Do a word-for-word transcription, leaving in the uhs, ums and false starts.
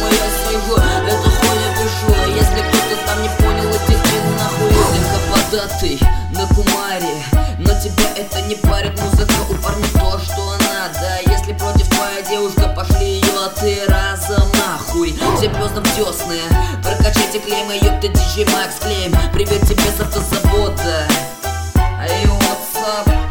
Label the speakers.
Speaker 1: я свежу, эту хуйню пишу. А если кто-то там не понял, этих кину нахуй. Слегка податый на кумаре, но тебя это не парит. Музыка у парня то, что надо. Если против твоя девушка, пошли ее, а ты разом нахуй. Все пёздом тёсные, прокачайте клеймы, ёпта, диджей Макс клейм. Привет тебе с автозавода. Эй, what's up?